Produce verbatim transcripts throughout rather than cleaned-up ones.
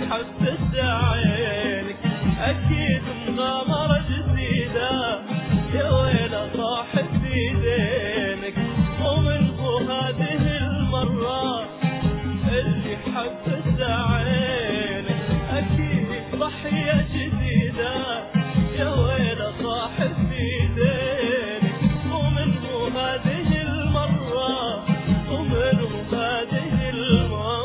حبت عينك أكيد مغامرة جديدة، يا ويلة طاحت في دينك ومن هو هذه المرة اللي حبت عينك أكيد ضحية جديدة، يا ويلة طاحت في دينك ومن هو هذه المرة ومن هو هذه المرة.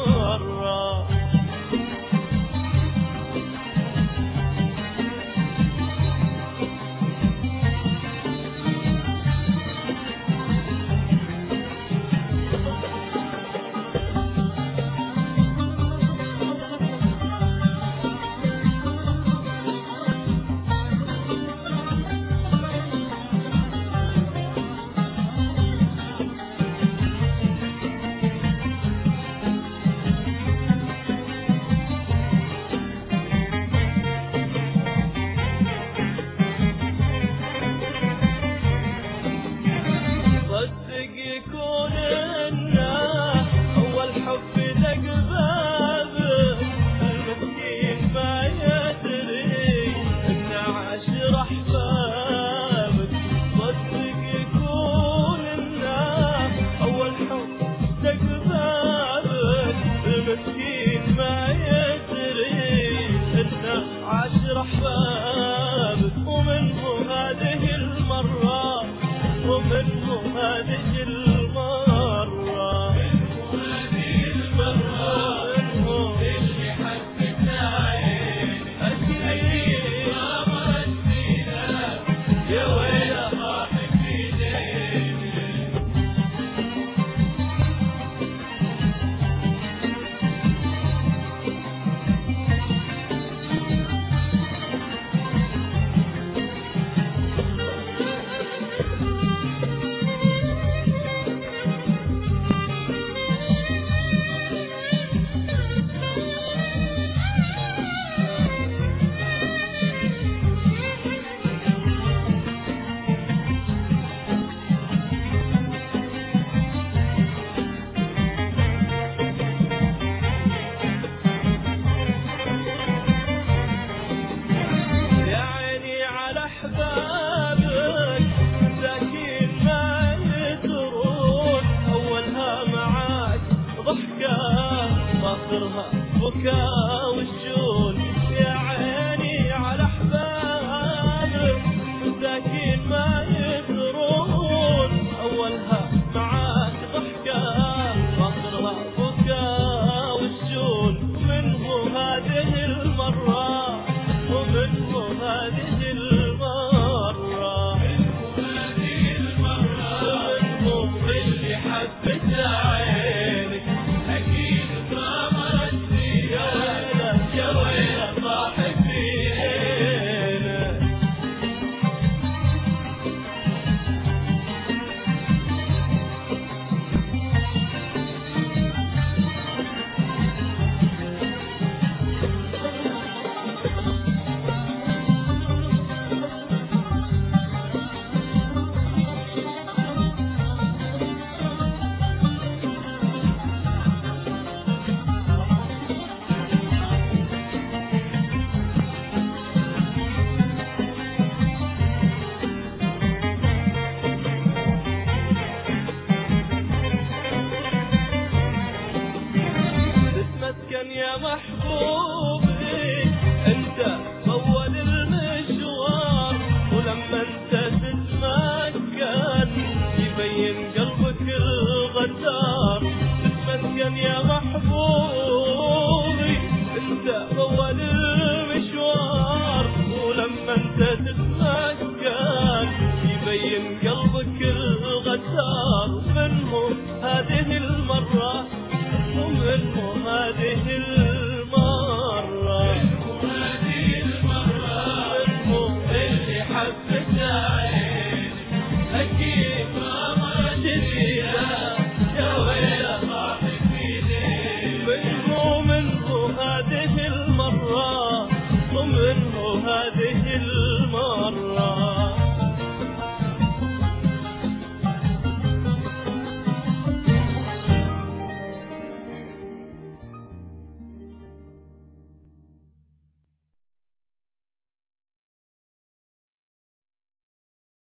عاشر أحبابك ومنه هذه المرة ومنه هذه المرة منه هذه المرة منه اللي حبت عيني أكيد غامرت فينا، يا ويلة طاحت في ديني. بكاء والشون يا عيني على أحبابك مساكين ما يدرون، أولها معاك ضحكة آخرها بكاء والشون، منه هذه المرة ومنه هذه المرة منه هذه المرة ومنه اللي حبت عينك أكيد غامرت يا ويلة طاحت فينا. يا محبوب